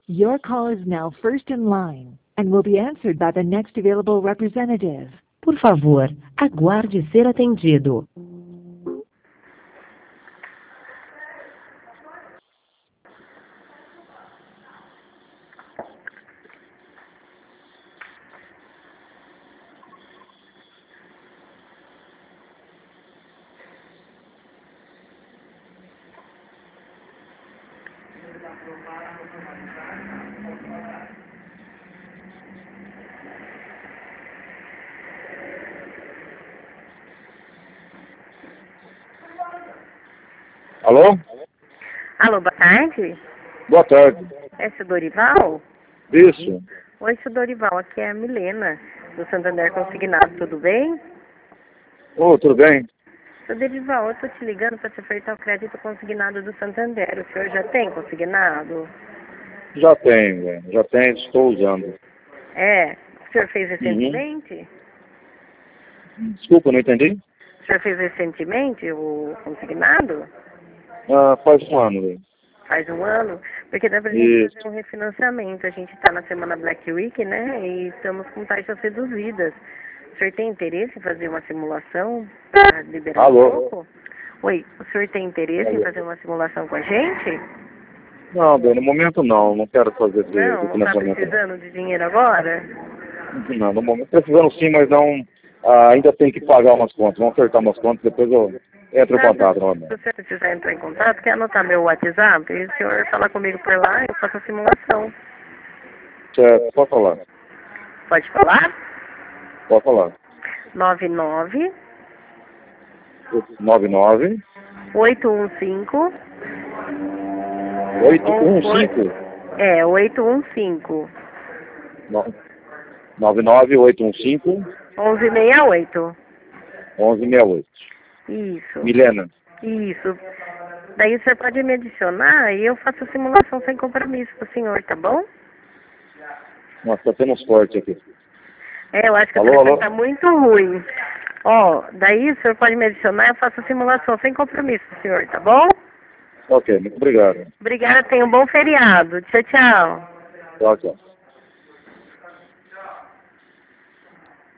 Your call is now first in line and will be answered by the next available representative. Por favor, aguarde ser atendido. Alô? Alô, boa tarde. Boa tarde. É seu Dorival? Isso. Oi, seu Dorival, aqui é a Milena, do Santander Consignado, tudo bem? Ô, tudo bem? Seu Dorival, eu tô te ligando para te ofertar o crédito consignado do Santander. O senhor já tem consignado? Já tenho, velho. Já tenho, estou usando. É. O senhor fez recentemente? Desculpa, não entendi? O senhor fez recentemente o consignado? Ah, faz um ano, velho. Faz um ano? Porque dá pra gente fazer um refinanciamento. A gente tá na semana Black Week, né? E estamos com taxas reduzidas. O senhor tem interesse em fazer uma simulação para liberar um pouco? Oi, o senhor tem interesse em fazer uma simulação com a gente? Não, velho, no momento não. Não quero fazer esse Não tá financiamento. precisando de dinheiro agora? Não, no momento precisando sim, mas não. Ainda tem que pagar umas contas. Vamos acertar umas contas, depois eu entro em contato novamente. Se você precisar entrar em contato, quer anotar meu WhatsApp? E o senhor falar comigo por lá, eu faço a simulação. Certo, pode falar. Pode falar? Pode falar. 99 99 815 815 É, 815 99 815 1168. 1168. Isso. Milena. Isso. Daí o senhor pode me adicionar e eu faço a simulação sem compromisso pro senhor, tá bom? Nossa, tá tendo uns cortes aqui. É, eu acho que o telefone tá muito ruim. Ó, daí o senhor pode me adicionar e eu faço a simulação sem compromisso pro senhor, tá bom? Ok, muito obrigado. Obrigada, tenha um bom feriado. Tchau, tchau. Tchau, tchau.